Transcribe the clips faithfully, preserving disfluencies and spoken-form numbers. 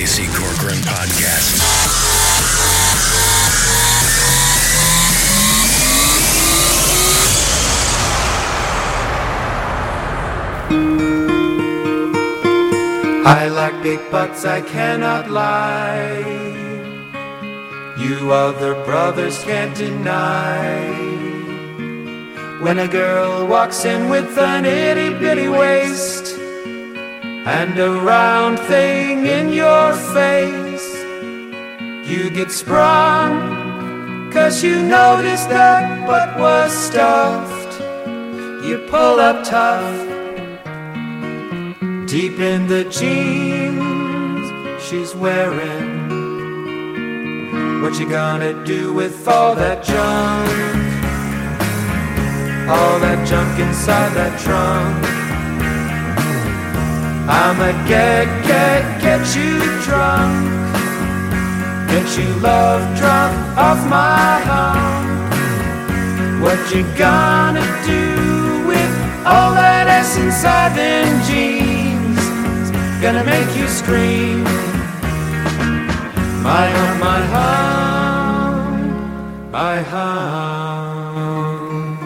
C Corcoran Podcast. I like big butts, I cannot lie. You other brothers can't deny. When a girl walks in with an itty-bitty waist and a round thing in your face, you get sprung, 'cause you noticed that butt was stuffed. You pull up tough, deep in the jeans she's wearing. What you gonna do with all that junk? All that junk inside that trunk. I'ma get, get, get you drunk. Get you love drunk off my hump. What you gonna do with all that ass inside them jeans? It's gonna make you scream. My hump, my hump, my hump.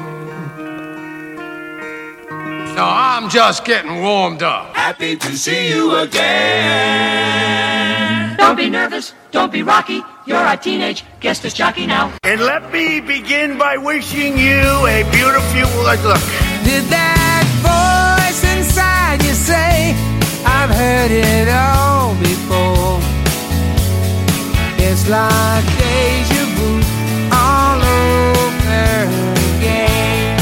No, I'm just getting warmed up. Happy to see you again. Don't be nervous, don't be rocky. You're a teenage guest disc jockey now. And let me begin by wishing you a beautiful look. Did that voice inside you say, I've heard it all before? It's like deja vu all over again.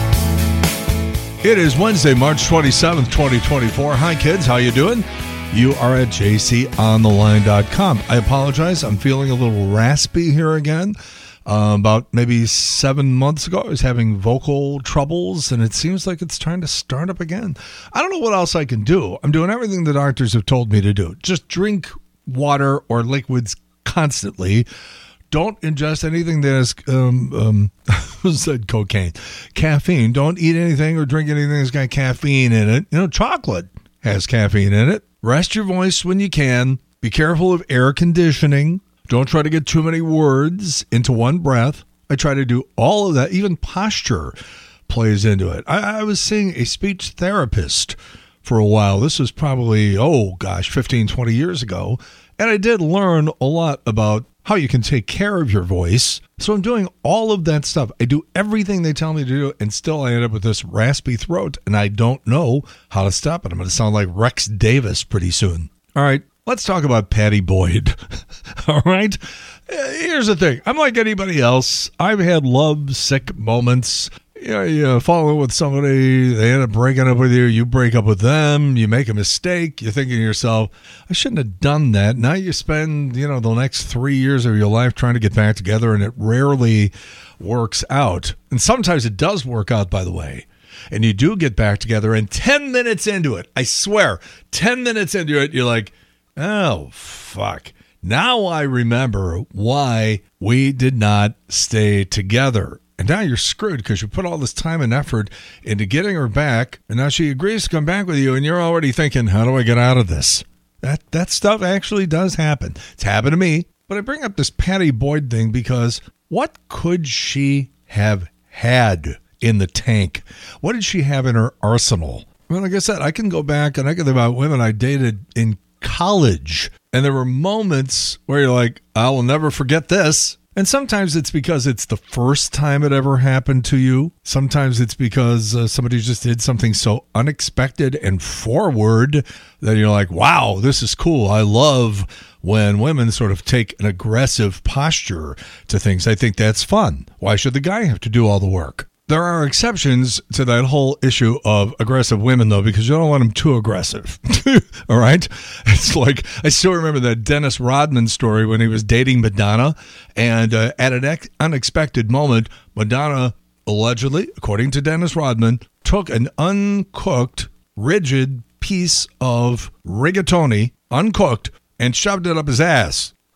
It is Wednesday, March twenty-seventh, twenty twenty-four. Hi, kids. How you doing? You are at j c on the line dot com. I apologize. I'm feeling a little raspy here again. Uh, about maybe seven months ago, I was having vocal troubles, and it seems like it's trying to start up again. I don't know what else I can do. I'm doing everything the doctors have told me to do. Just drink water or liquids constantly. Don't ingest anything that has, um, um, who said cocaine? Caffeine. Don't eat anything or drink anything that's got caffeine in it. You know, chocolate has caffeine in it. Rest your voice when you can. Be careful of air conditioning. Don't try to get too many words into one breath. I try to do all of that. Even posture plays into it. I, I was seeing a speech therapist for a while. This was probably, oh gosh, fifteen, twenty years ago. And I did learn a lot about how you can take care of your voice. So I'm doing all of that stuff. I do everything they tell me to do, and still I end up with this raspy throat, and I don't know how to stop it. I'm going to sound like Rex Davis pretty soon. All right, let's talk about Patty Boyd. All right? Here's the thing. I'm like anybody else. I've had love sick moments. You know, you fall in with somebody, they end up breaking up with you, you break up with them, you make a mistake, you're thinking to yourself, I shouldn't have done that. Now you spend, you know, the next three years of your life trying to get back together, and it rarely works out. And sometimes it does work out, by the way. And you do get back together, and ten minutes into it, I swear, ten minutes into it, you're like, oh, fuck. Now I remember why we did not stay together. And now you're screwed because you put all this time and effort into getting her back, and now she agrees to come back with you, and you're already thinking, how do I get out of this? That that stuff actually does happen. It's happened to me. But I bring up this Patty Boyd thing because what could she have had in the tank? What did she have in her arsenal? Well, like I said, I can go back and I can think about women I dated in college, and there were moments where you're like, I will never forget this. And sometimes it's because it's the first time it ever happened to you. Sometimes it's because uh, somebody just did something so unexpected and forward that you're like, wow, this is cool. I love when women sort of take an aggressive posture to things. I think that's fun. Why should the guy have to do all the work? There are exceptions to that whole issue of aggressive women, though, because you don't want them too aggressive. All right? It's like, I still remember that Dennis Rodman story when he was dating Madonna, and uh, at an ex- unexpected moment, Madonna allegedly, according to Dennis Rodman, took an uncooked, rigid piece of rigatoni, uncooked, and shoved it up his ass.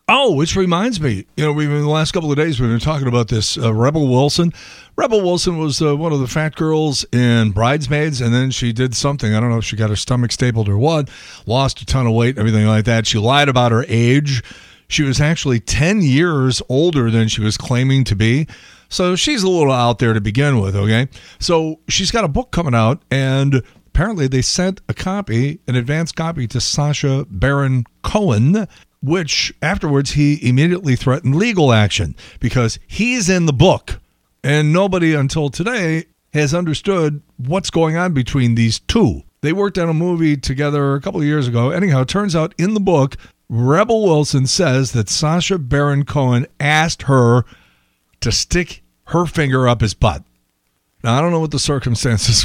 Oh, which reminds me, you know, we've in the last couple of days we've been talking about this uh, Rebel Wilson. Rebel Wilson was uh, one of the fat girls in Bridesmaids, and then she did something. I don't know if she got her stomach stapled or what, lost a ton of weight, everything like that. She lied about her age. She was actually ten years older than she was claiming to be. So she's a little out there to begin with, okay? So she's got a book coming out, and apparently they sent a copy, an advanced copy, to Sacha Baron Cohen, which afterwards he immediately threatened legal action because he's in the book. And nobody until today has understood what's going on between these two. They worked on a movie together a couple of years ago. Anyhow, it turns out in the book, Rebel Wilson says that Sacha Baron Cohen asked her to stick her finger up his butt. Now, I don't know what the circumstances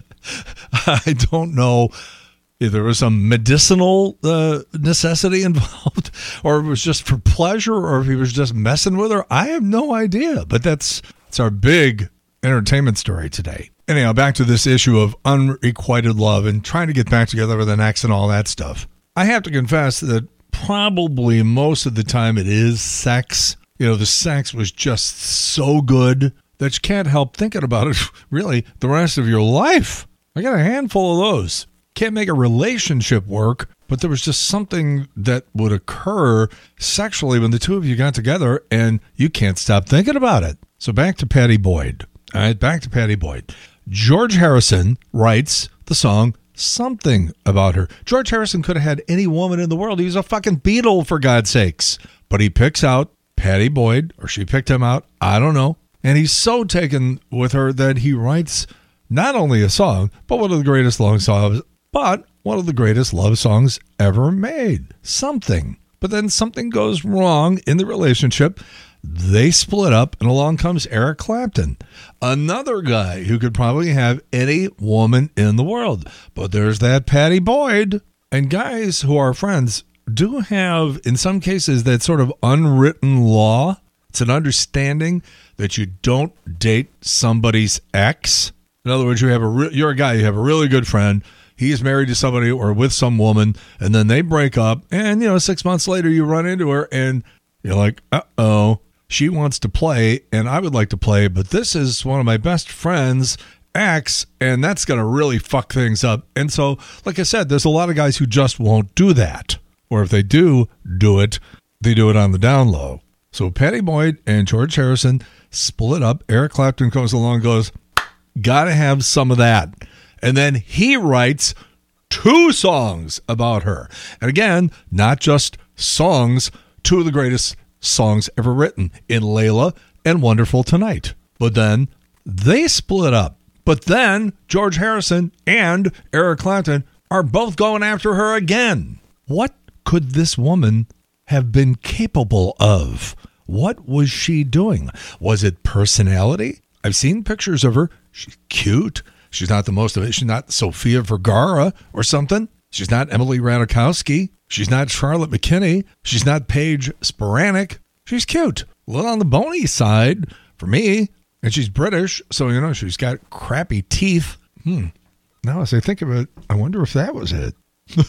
I don't know if there was some medicinal uh, necessity involved, or it was just for pleasure, or if he was just messing with her. I have no idea, but that's, that's our big entertainment story today. Anyhow, back to this issue of unrequited love and trying to get back together with an ex and all that stuff. I have to confess that probably most of the time it is sex. You know, the sex was just so good that you can't help thinking about it really the rest of your life. I got a handful of those. Can't make a relationship work, but there was just something that would occur sexually when the two of you got together and you can't stop thinking about it. So back to Pattie Boyd. All right, back to Pattie Boyd. George Harrison writes the song Something about her. George Harrison could have had any woman in the world. He was a fucking Beatle, for God's sakes. But he picks out Pattie Boyd, or she picked him out, I don't know. And he's so taken with her that he writes not only a song, but one of the greatest love songs, but one of the greatest love songs ever made. Something. But then something goes wrong in the relationship. They split up, and along comes Eric Clapton, another guy who could probably have any woman in the world. But there's that Pattie Boyd. And guys who are friends do have, in some cases, that sort of unwritten law. It's an understanding that you don't date somebody's ex. In other words, you have a re- you're a guy, you have a really good friend. He's married to somebody or with some woman, and then they break up. And, you know, six months later, you run into her, and you're like, uh-oh. She wants to play, and I would like to play, but this is one of my best friends' ex, and that's going to really fuck things up. And so, like I said, there's a lot of guys who just won't do that. Or if they do do it, they do it on the down low. So Pattie Boyd and George Harrison split up. Eric Clapton comes along and goes, gotta have some of that. And then he writes two songs about her. And again, not just songs, two of the greatest songs ever written in Layla and Wonderful Tonight. But then they split up. But then George Harrison and Eric Clapton are both going after her again. What could this woman have been capable of? What was she doing? Was it personality? I've seen pictures of her. She's cute. She's not the most of it. She's not Sofia Vergara or something. She's not Emily Ratajkowski. She's not Charlotte McKinney. She's not Paige Spiranek. She's cute. A little on the bony side for me. And she's British, so, you know, she's got crappy teeth. Hmm. Now, as I think of it, I wonder if that was it.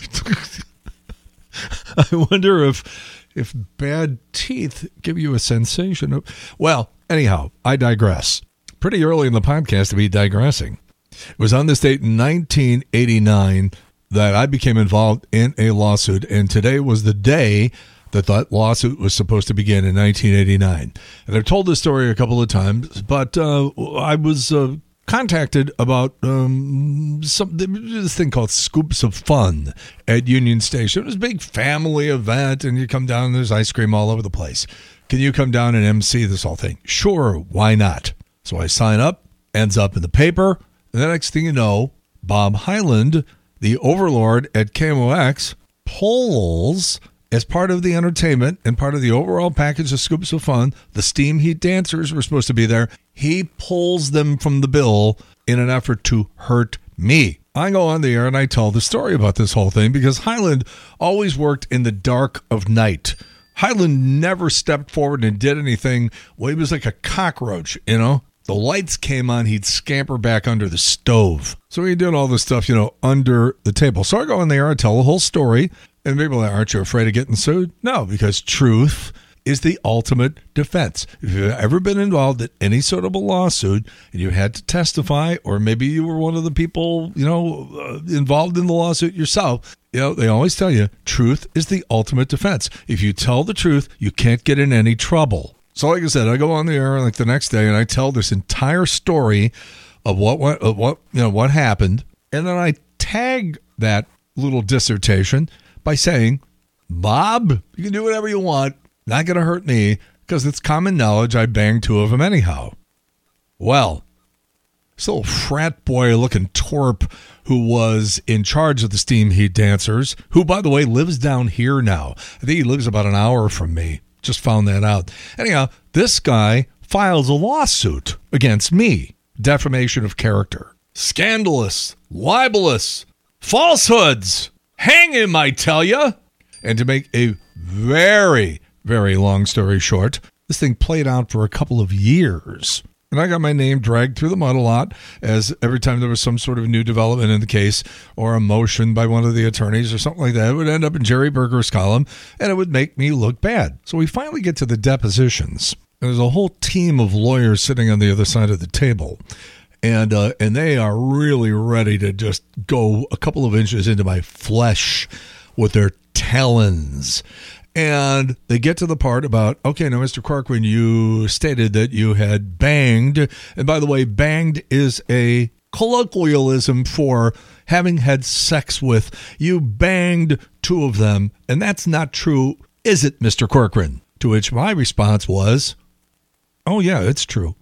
I wonder if if bad teeth give you a sensation of... Well, anyhow, I digress. Pretty early in the podcast to be digressing. It was on this date in nineteen eighty-nine that I became involved in a lawsuit, and today was the day that that lawsuit was supposed to begin in nineteen eighty-nine. And I've told this story a couple of times, but uh, I was uh, contacted about um, some this thing called Scoops of Fun at Union Station. It was a big family event, and you come down and there's ice cream all over the place. Can you come down and emcee this whole thing? Sure, why not? So I sign up, ends up in the paper, and the next thing you know, Bob Hyland, the overlord at K M O X, pulls, as part of the entertainment and part of the overall package of Scoops of Fun, the Steam Heat dancers were supposed to be there. He pulls them from the bill in an effort to hurt me. I go on the air and I tell the story about this whole thing because Hyland always worked in the dark of night. Hyland never stepped forward and did anything. Well, he was like a cockroach, you know? The lights came on, he'd scamper back under the stove. So he did all this stuff, you know, under the table. So I go in there, I tell the whole story. And people are like, aren't you afraid of getting sued? No, because truth is the ultimate defense. If you've ever been involved in any sort of a lawsuit and you had to testify, or maybe you were one of the people, you know, uh, involved in the lawsuit yourself, you know, they always tell you truth is the ultimate defense. If you tell the truth, you can't get in any trouble. So like I said, I go on the air like the next day and I tell this entire story of what, what, of what, you know, what happened. And then I tag that little dissertation by saying, Bob, you can do whatever you want. Not going to hurt me, because it's common knowledge I banged two of them anyhow. Well, this little frat boy looking twerp who was in charge of the Steam Heat Dancers, who, by the way, lives down here now. I think he lives about an hour from me. Just found that out. Anyhow, this guy files a lawsuit against me. Defamation of character. Scandalous. Libelous. Falsehoods. Hang him, I tell ya. And to make a very... very long story short, this thing played out for a couple of years. And I got my name dragged through the mud a lot, as every time there was some sort of new development in the case or a motion by one of the attorneys or something like that, it would end up in Jerry Berger's column, and it would make me look bad. So we finally get to the depositions. And there's a whole team of lawyers sitting on the other side of the table. And uh, and they are really ready to just go a couple of inches into my flesh with their talons. And they get to the part about, okay, now, Mister Corcoran, you stated that you had banged. And by the way, banged is a colloquialism for having had sex with. You banged two of them. And that's not true, is it, Mister Corcoran? To which my response was, oh, yeah, it's true.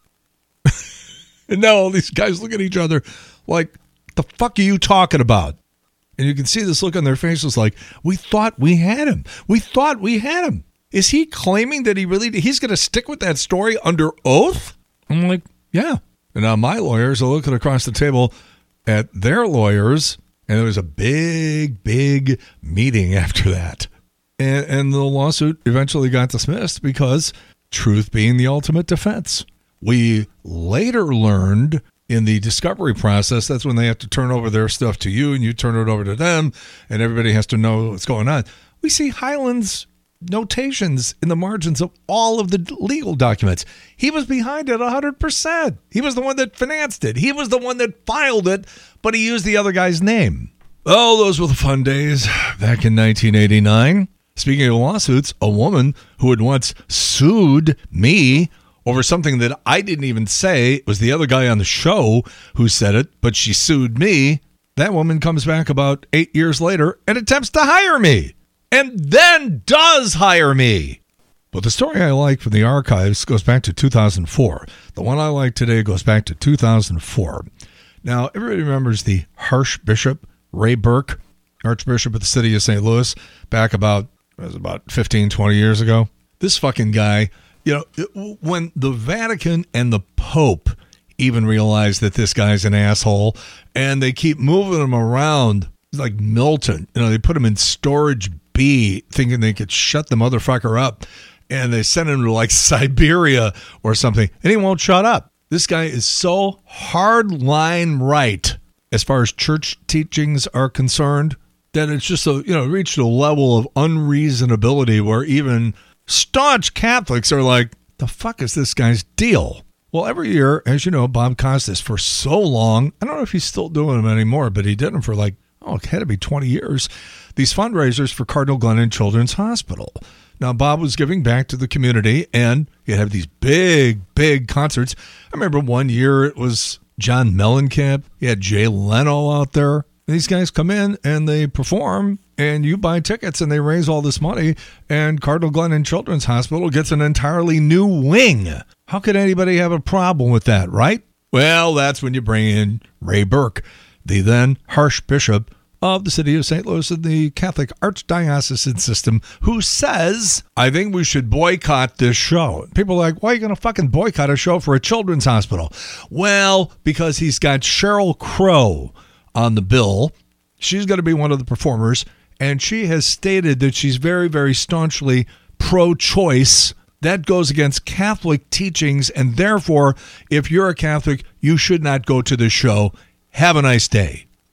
And now all these guys look at each other like, the fuck are you talking about? And you can see this look on their faces like, we thought we had him. We thought we had him. Is he claiming that he really did? He's going to stick with that story under oath? I'm like, yeah. And now my lawyers are looking across the table at their lawyers, and there was a big, big meeting after that. And, and the lawsuit eventually got dismissed because truth being the ultimate defense. We later learned in the discovery process, that's when they have to turn over their stuff to you and you turn it over to them and everybody has to know what's going on. We see Hyland's notations in the margins of all of the legal documents. He was behind it one hundred percent. He was the one that financed it. He was the one that filed it, but he used the other guy's name. Oh, those were the fun days back in nineteen eighty-nine. Speaking of lawsuits, a woman who had once sued me over something that I didn't even say. It was the other guy on the show who said it, but she sued me. That woman comes back about eight years later and attempts to hire me, and then does hire me. But the story I like from the archives goes back to two thousand four. The one I like today goes back to two thousand four. Now, everybody remembers the Archbishop Ray Burke, Archbishop of the city of Saint Louis, back about, it was about fifteen, twenty years ago. This fucking guy, you know, when the Vatican and the Pope even realize that this guy's an asshole, and they keep moving him around like Milton. You know, they put him in storage B, thinking they could shut the motherfucker up, and they send him to like Siberia or something, and he won't shut up. This guy is so hardline right as far as church teachings are concerned that it's just a, you know, reached a level of unreasonability where even staunch Catholics are like, the fuck is this guy's deal? Well, every year, as you know, Bob Costas, for so long, I don't know if he's still doing them anymore, but he did them for like, oh, it had to be twenty years, these fundraisers for Cardinal Glennon Children's Hospital. Now, Bob was giving back to the community, and he'd have these big, big concerts. I remember one year it was John Mellencamp. He had Jay Leno out there. These guys come in and they perform, and you buy tickets and they raise all this money, and Cardinal Glennon Children's Hospital gets an entirely new wing. How could anybody have a problem with that, right? Well, that's when you bring in Ray Burke, the then Archbishop of the city of Saint Louis and the Catholic Archdiocesan system, who says, I think we should boycott this show. People are like, why are you going to fucking boycott a show for a children's hospital? Well, because he's got Sheryl Crow on the bill. She's going to be one of the performers, and she has stated that she's very, very staunchly pro-choice. That goes against Catholic teachings, and therefore, if you're a Catholic, you should not go to this show. Have a nice day.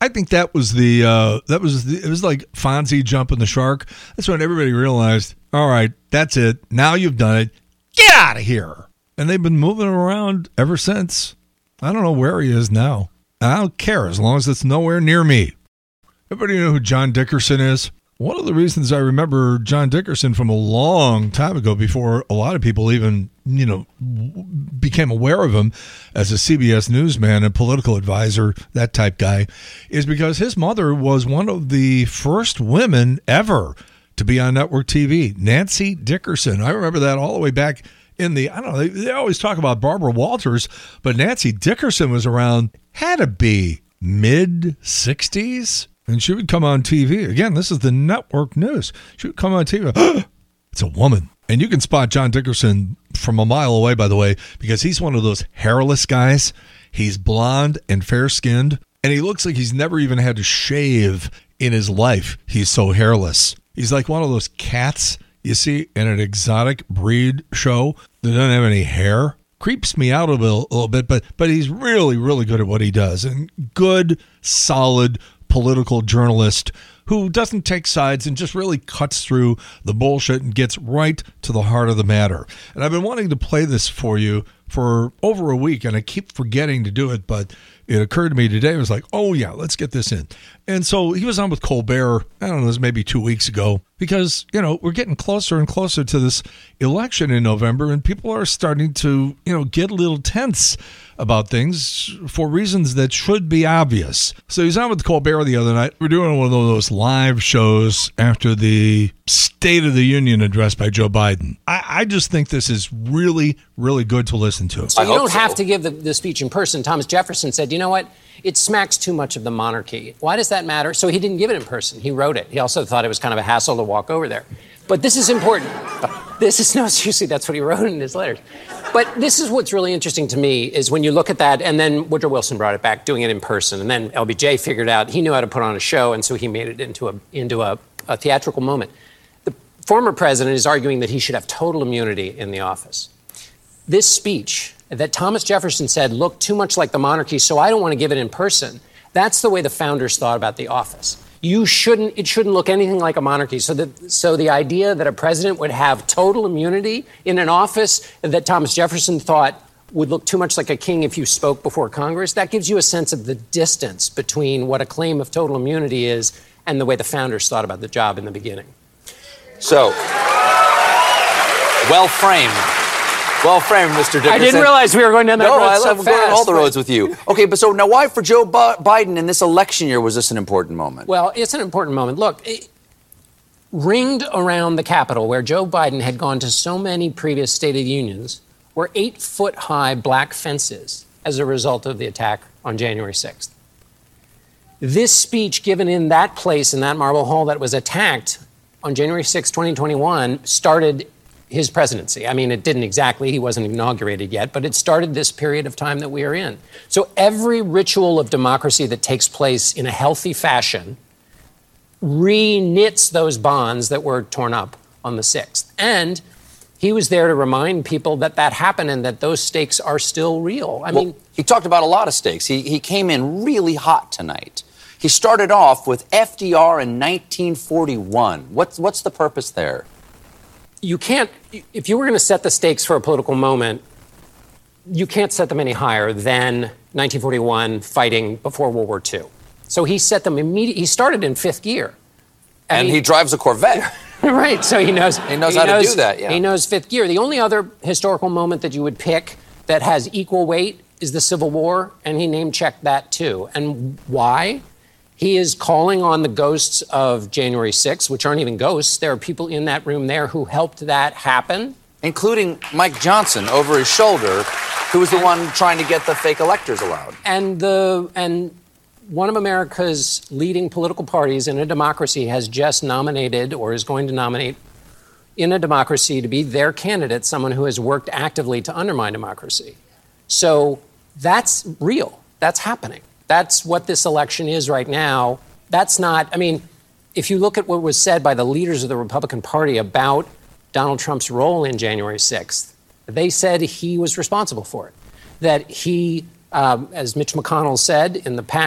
I think that was the uh, that was the, it was like Fonzie jumping the shark. That's when everybody realized, all right, that's it. Now you've done it. Get out of here. And they've been moving around ever since. I don't know where he is now. And I don't care as long as it's nowhere near me. Everybody know who John Dickerson is? One of the reasons I remember John Dickerson from a long time ago, before a lot of people even, you know, became aware of him as a C B S newsman and political advisor, that type guy, is because his mother was one of the first women ever to be on network T V, Nancy Dickerson. I remember that all the way back in the, I don't know, they, they always talk about Barbara Walters, but Nancy Dickerson was around, had to be mid sixties. And she would come on T V. Again, this is the network news. She would come on T V. It's a woman. And you can spot John Dickerson from a mile away, by the way, because he's one of those hairless guys. He's blonde and fair-skinned, and he looks like he's never even had to shave in his life. He's so hairless. He's like one of those cats you see in an exotic breed show that doesn't have any hair. Creeps me out a little, a little bit, but but he's really, really good at what he does. And good, solid political journalist who doesn't take sides and just really cuts through the bullshit and gets right to the heart of the matter. And I've been wanting to play this for you for over a week, and I keep forgetting to do it, but it occurred to me today. I was like, oh, yeah, let's get this in. And so he was on with Colbert, I don't know, it was maybe two weeks ago, because, you know, we're getting closer and closer to this election in November, and people are starting to, you know, get a little tense about things for reasons that should be obvious. So he's on with Colbert the other night. We're doing one of those live shows after the State of the Union address by Joe Biden. I, I just think this is really, really good to listen to. So you don't so. have to give the, the speech in person. Thomas Jefferson said, you know what? It smacks too much of the monarchy. Why does that matter? So he didn't give it in person. He wrote it. He also thought it was kind of a hassle to walk over there. But this is important. This is, no, seriously, that's what he wrote in his letters. But this is what's really interesting to me is when you look at that, and then Woodrow Wilson brought it back, doing it in person. And then L B J figured out he knew how to put on a show, and so he made it into a into a, a theatrical moment. The former president is arguing that he should have total immunity in the office. This speech that Thomas Jefferson said looked too much like the monarchy, so I don't want to give it in person. That's the way the founders thought about the office. You shouldn't, it shouldn't look anything like a monarchy. So the, so the idea that a president would have total immunity in an office that Thomas Jefferson thought would look too much like a king if you spoke before Congress, that gives you a sense of the distance between what a claim of total immunity is and the way the founders thought about the job in the beginning. So, well framed. Well framed, Mister Dickerson. I didn't realize we were going down that no, road I so love fast. going all the roads with you. Okay, but so now why for Joe Bi- Biden in this election year was this an important moment? Well, it's an important moment. Look, it, ringed around the Capitol, where Joe Biden had gone to so many previous State of the Unions, were eight-foot-high black fences as a result of the attack on January sixth. This speech given in that place, in that marble hall that was attacked on January sixth, twenty twenty-one, started his presidency. I mean, it didn't exactly. He wasn't inaugurated yet, but it started this period of time that we are in. So every ritual of democracy that takes place in a healthy fashion re-knits those bonds that were torn up on the sixth. And he was there to remind people that that happened and that those stakes are still real. I well, mean, he talked about a lot of stakes. He, he came in really hot tonight. He started off with F D R in nineteen forty-one. What's, what's the purpose there? You can't, if you were going to set the stakes for a political moment, you can't set them any higher than nineteen forty-one fighting before World War Two. So he set them immediately. He started in fifth gear. And, and he, he drives a Corvette. Right, so he knows. He knows he how knows, to do that, yeah. He knows fifth gear. The only other historical moment that you would pick that has equal weight is the Civil War, and he name-checked that too. And why? He is calling on the ghosts of January sixth, which aren't even ghosts. There are people in that room there who helped that happen. Including Mike Johnson over his shoulder, who was the one trying to get the fake electors allowed. And the and one of America's leading political parties in a democracy has just nominated or is going to nominate in a democracy to be their candidate someone who has worked actively to undermine democracy. So that's real. That's happening. That's what this election is right now. That's not, I mean, if you look at what was said by the leaders of the Republican Party about Donald Trump's role in January sixth, they said he was responsible for it. That he, um, as Mitch McConnell said in the past,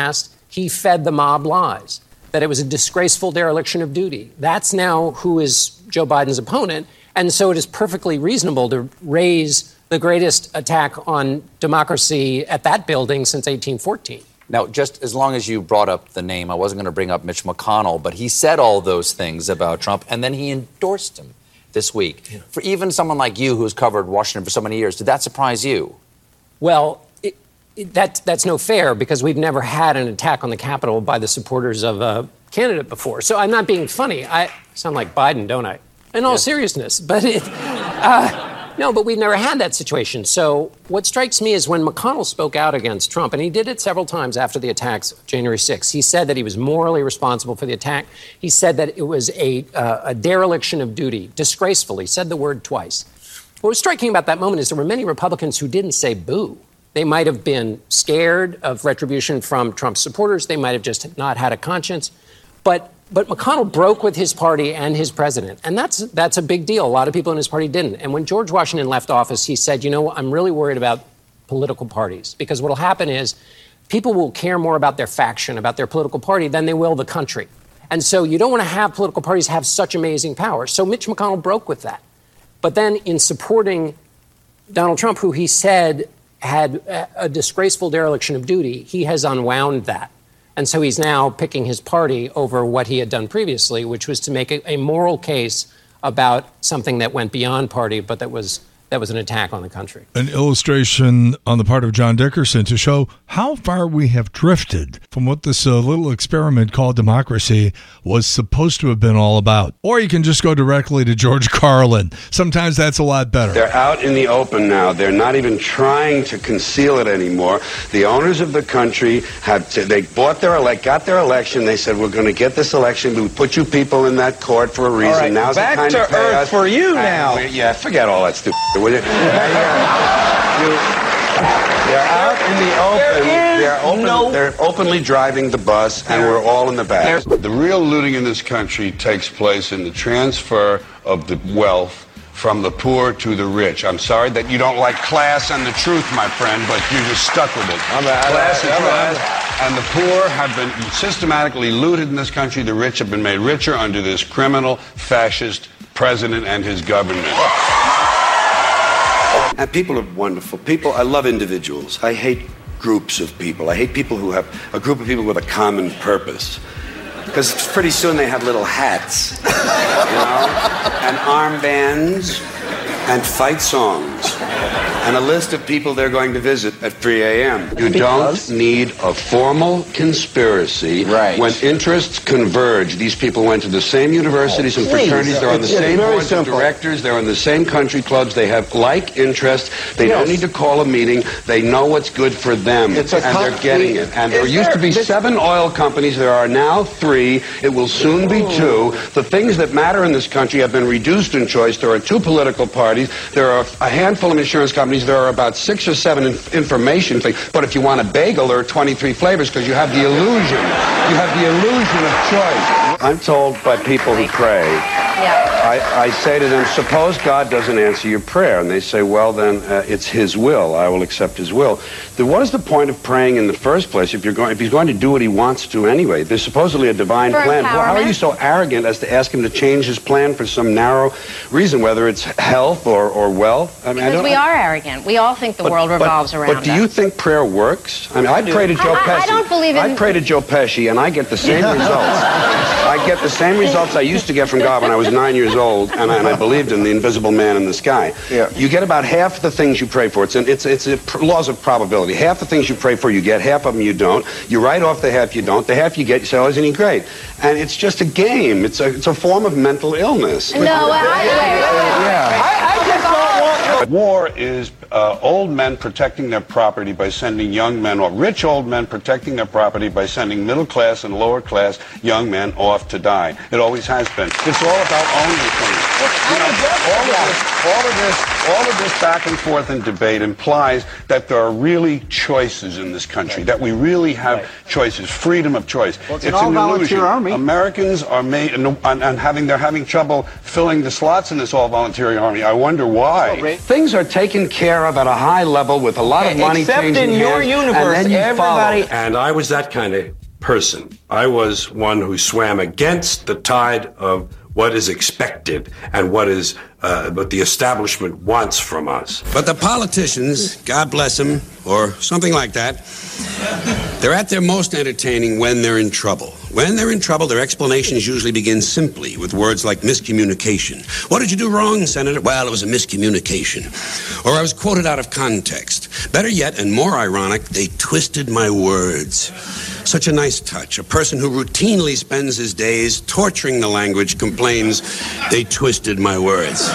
he fed the mob lies, that it was a disgraceful dereliction of duty. That's now who is Joe Biden's opponent. And so it is perfectly reasonable to raise the greatest attack on democracy at that building since eighteen fourteen. Now, just as long as you brought up the name, I wasn't going to bring up Mitch McConnell, but he said all those things about Trump, and then he endorsed him this week. Yeah. For even someone like you who's covered Washington for so many years, did that surprise you? Well, it, it, that, that's no fair, because we've never had an attack on the Capitol by the supporters of a candidate before. So I'm not being funny. I sound like Biden, don't I? In all yes. seriousness. But it... Uh, No, but we've never had that situation. So what strikes me is when McConnell spoke out against Trump, and he did it several times after the attacks of January sixth, he said that he was morally responsible for the attack. He said that it was a, uh, a dereliction of duty, disgraceful. He said the word twice. What was striking about that moment is there were many Republicans who didn't say boo. They might have been scared of retribution from Trump's supporters. They might have just not had a conscience. But But McConnell broke with his party and his president, and that's that's a big deal. A lot of people in his party didn't. And when George Washington left office, he said, you know, I'm really worried about political parties, because what will happen is people will care more about their faction, about their political party, than they will the country. And so you don't want to have political parties have such amazing power. So Mitch McConnell broke with that. But then in supporting Donald Trump, who he said had a disgraceful dereliction of duty, he has unwound that. And so he's now picking his party over what he had done previously, which was to make a, a moral case about something that went beyond party, but that was that was an attack on the country. An illustration on the part of John Dickerson to show how far we have drifted from what this uh, little experiment called democracy was supposed to have been all about. Or you can just go directly to George Carlin. Sometimes that's a lot better. They're out in the open now. They're not even trying to conceal it anymore. The owners of the country have to, they bought their elect, got their election. They said, we're going to get this election. We put you people in that court for a reason. All right, Now's back the time to, to pay earth us. for you And now. we, yeah, forget all that stupid. Will you? you, they're out in the open. They're, open no... they're openly driving the bus, and we're all in the back. The real looting in this country takes place in the transfer of the wealth from the poor to the rich. I'm sorry that you don't like class and the truth, my friend, but you're just stuck with it. I'm a, class I'm a, is bad, and the poor have been systematically looted in this country. The rich have been made richer under this criminal, fascist president and his government. And people are wonderful. People, I love individuals. I hate groups of people. I hate people who have a group of people with a common purpose. Because pretty soon they have little hats, you know, and armbands, and fight songs, and a list of people they're going to visit at three a.m. You don't need a formal conspiracy right. when interests converge. These people went to the same universities oh, and fraternities. They're on the it's, same it's boards of directors. They're in the same country clubs. They have like interests. They yes. don't need to call a meeting. They know what's good for them, and they're getting it. And there used to be seven oil companies. There are now three. It will soon be two. The things that matter in this country have been reduced in choice. There are two political parties. There are a handful of insurance companies. There are about six or seven inf- information things. But if you want a bagel, there are twenty-three flavors because you have the illusion. You have the illusion of choice. I'm told by people who pray, yeah. I, I say to them, suppose God doesn't answer your prayer. And they say, well, then uh, it's his will. I will accept his will. Then what is the point of praying in the first place if you're going, if he's going to do what he wants to anyway? There's supposedly a divine for plan. Well, how are you so arrogant as to ask him to change his plan for some narrow reason, whether it's health or, or wealth? I mean, because I don't, we I, are arrogant. We all think the but, world revolves but, around But do you us. think prayer works? I mean, I, I pray to Joe I, Pesci. I don't believe in... I pray to Joe Pesci, and I get the same results. I get the same results I used to get from God when I was nine years old, and I, and I believed in the invisible man in the sky. Yeah. You get about half the things you pray for. It's an, it's it's a pr- laws of probability. Half the things you pray for, you get. Half of them you don't. You write off the half you don't. The half you get, you say, oh, isn't he great? And it's just a game. It's a it's a form of mental illness. No, I, yeah. I, I just don't want... War is uh, old men protecting their property by sending young men off. Rich old men protecting their property by sending middle class and lower class young men off to die. It always has been. It's all about owning things. You know, all of this, all of this, all of this back and forth and debate implies that there are really choices in this country. That we really have right. choices, freedom of choice. Well, it's, it's an an illusion. Army. Americans are made and, and, and having they're having trouble filling the slots in this all-volunteer army. I wonder why. Things are taken care of at a high level with a lot of money Except changing in your hands, universe, and then you everybody. follow. And I was that kind of person. I was one who swam against the tide of what is expected and what is uh, what the establishment wants from us. But the politicians, God bless them, or something like that, they're at their most entertaining when they're in trouble. When they're in trouble, their explanations usually begin simply with words like miscommunication. What did you do wrong, Senator? Well, it was a miscommunication. Or I was quoted out of context. Better yet, and more ironic, they twisted my words. Such a nice touch. A person who routinely spends his days torturing the language complains, they twisted my words.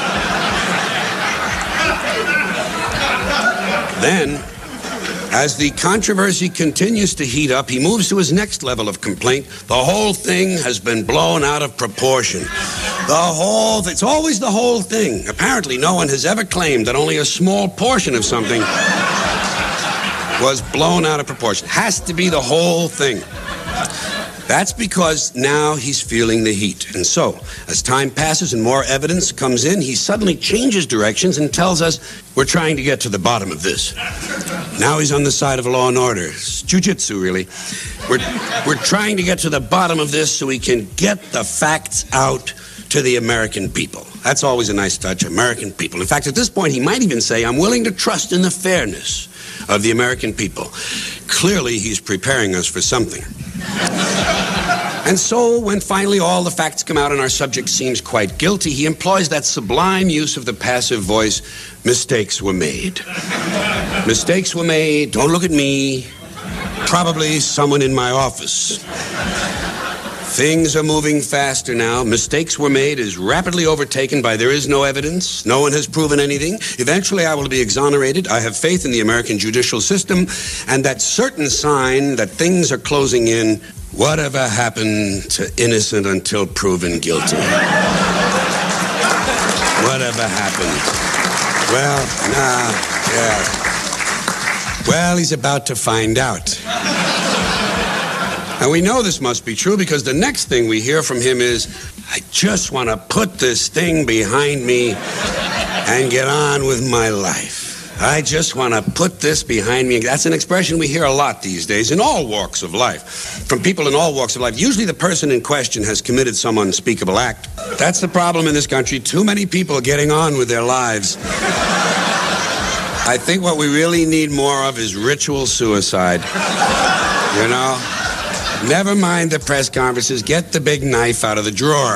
Then, as the controversy continues to heat up, he moves to his next level of complaint. The whole thing has been blown out of proportion. The whole thing. It's always the whole thing. Apparently, no one has ever claimed that only a small portion of something was blown out of proportion. Has to be the whole thing. That's because now he's feeling the heat. And so, as time passes and more evidence comes in, he suddenly changes directions and tells us we're trying to get to the bottom of this. Now he's on the side of law and order. It's jujitsu, really. We're, we're trying to get to the bottom of this so we can get the facts out to the American people. That's always a nice touch, American people. In fact, at this point, he might even say, I'm willing to trust in the fairness of the American people. Clearly, he's preparing us for something. And so, when finally all the facts come out and our subject seems quite guilty, he employs that sublime use of the passive voice, mistakes were made. Mistakes were made, don't look at me, probably someone in my office. Things are moving faster now. Mistakes were made is rapidly overtaken by there is no evidence. No one has proven anything. Eventually, I will be exonerated. I have faith in the American judicial system and that certain sign that things are closing in. Whatever happened to innocent until proven guilty? Whatever happened? Well, nah, yeah. Well, he's about to find out. And we know this must be true because the next thing we hear from him is, I just want to put this thing behind me and get on with my life. I just want to put this behind me. That's an expression we hear a lot these days in all walks of life, from people in all walks of life. Usually the person in question has committed some unspeakable act. That's the problem in this country. Too many people getting on with their lives. I think what we really need more of is ritual suicide. You know? Never mind the press conferences. Get the big knife out of the drawer.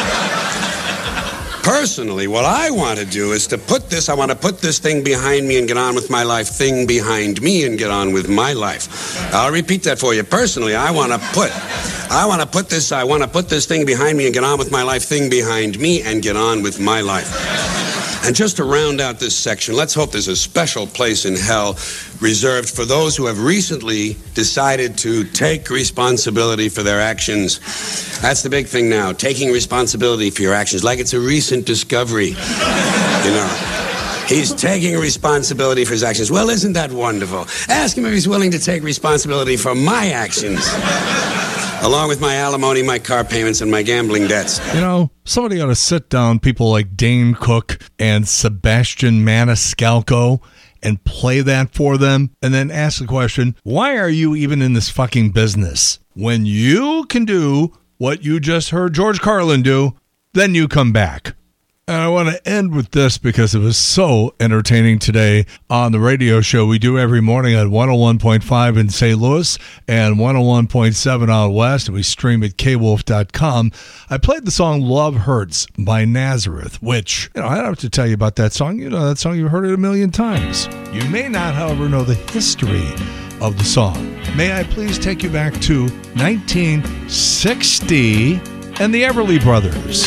Personally, what I want to do is to put this, I want to put this thing behind me and get on with my life, thing behind me and get on with my life. I'll repeat that for you. Personally, I want to put, I want to put this, I want to put this thing behind me and get on with my life, thing behind me and get on with my life. And just to round out this section, let's hope there's a special place in hell reserved for those who have recently decided to take responsibility for their actions. That's the big thing now, taking responsibility for your actions, like it's a recent discovery. You know, he's taking responsibility for his actions. Well, isn't that wonderful? Ask him if he's willing to take responsibility for my actions, along with my alimony, my car payments, and my gambling debts. You know, somebody ought to sit down, people like Dane Cook and Sebastian Maniscalco, and play that for them, and then ask the question, why are you even in this fucking business? When you can do what you just heard George Carlin do, then you come back. And I want to end with this because it was so entertaining today on the radio show we do every morning at one oh one point five in Saint Louis and one oh one point seven out west, and we stream at k wolf dot com. I played the song Love Hurts by Nazareth, which, you know, I don't have to tell you about that song. You know that song, you've heard it a million times. You may not, however, know the history of the song. May I please take you back to nineteen sixty and the Everly Brothers.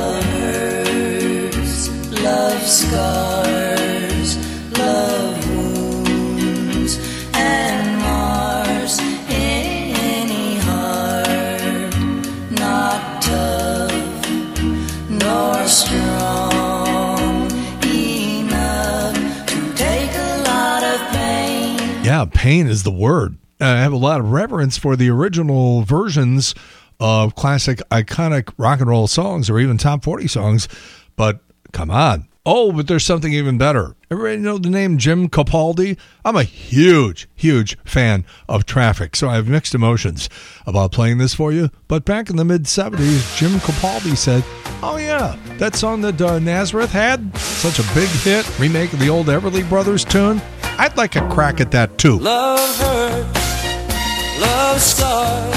Love scars, love wounds, and mars any heart, not tough nor strong enough to take a lot of pain. Yeah, pain is the word. I have a lot of reverence for the original versions of classic, iconic rock and roll songs or even top forty songs, but come on, Oh, but there's something even better. Everybody know the name Jim Capaldi? I'm a huge, huge fan of Traffic, so I have mixed emotions about playing this for you. But back in the mid-seventies, Jim Capaldi said, oh yeah, that song that uh, Nazareth had, such a big hit, remake of the old Everly Brothers tune, I'd like a crack at that too. Love hurt, love scars,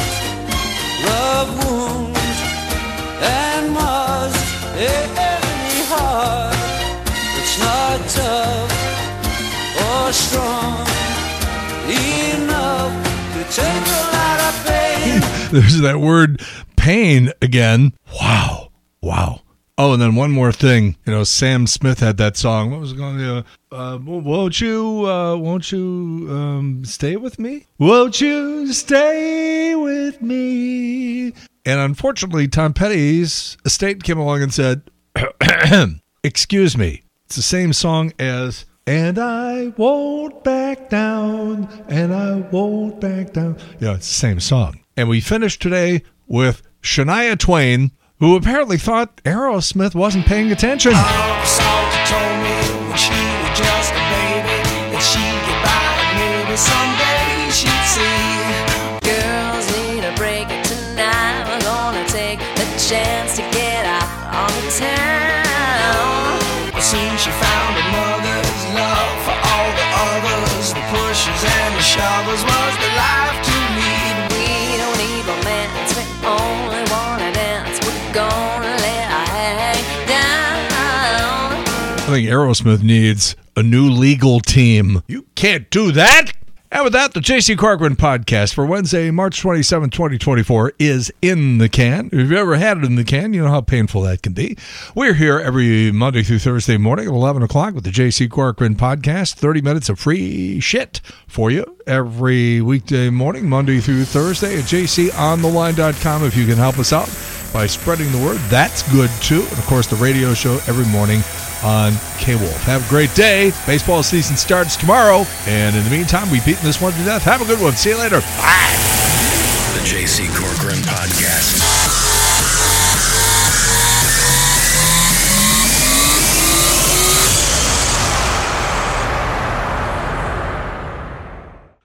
love wounds, and must any heart that's not tough or strong enough to take a lot of pain. There's that word pain again. Wow. Wow. Oh, and then one more thing. You know, Sam Smith had that song. What was it going to be? Uh, won't you, uh, won't you um, stay with me? Won't you stay with me? And unfortunately, Tom Petty's estate came along and said, excuse me. It's the same song as And I Won't Back Down, and I Won't Back Down. Yeah, it's the same song. And we finished today with Shania Twain, who apparently thought Aerosmith wasn't paying attention. Salty told me when she was just a baby that she'd get by, maybe someday she'd see. Girls need a break tonight. We're gonna take the chance to get out on the town. Soon she found her mother's love for all the others. The pushes and the shovels was the life to lead. We don't need romance, we only wanna dance. We're gonna let our hang down. I think Aerosmith needs a new legal team. You can't do that. And with that, the J C Corcoran podcast for Wednesday, March twenty-seventh, twenty twenty-four is in the can. If you've ever had it in the can, you know how painful that can be. We're here every Monday through Thursday morning at eleven o'clock with the J C Corcoran podcast. thirty minutes of free shit for you every weekday morning, Monday through Thursday at j c on the line dot com. If you can help us out by spreading the word, that's good too. And of course, the radio show every morning on K-Wolf. Have a great day. Baseball season starts tomorrow. And in the meantime, we've beaten this one to death. Have a good one. See you later. Bye. The J C Corcoran Podcast.